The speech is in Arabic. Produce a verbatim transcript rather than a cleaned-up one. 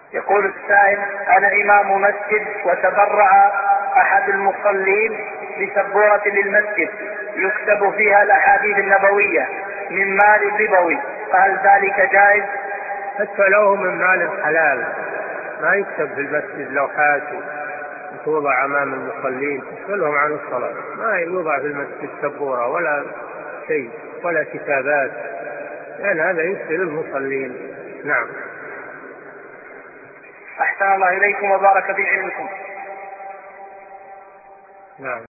يقول السائل: أنا إمام مسجد وتبرع أحد المصلين بسبورة للمسجد يكتب فيها الأحاديث النبوية من مال ربوي، فهل ذلك جائز؟ حتى لو هو من مال حلال ما يكتب في المسجد لوحات توضع أمام المصلين تشغلهم عن الصلاة، ما يوضع في المسجد سبورة ولا شيء ولا كتابات، لأن يعني هذا يشغل المصلين. نعم. أحسن الله إليكم وبارك في علمكم. نعم.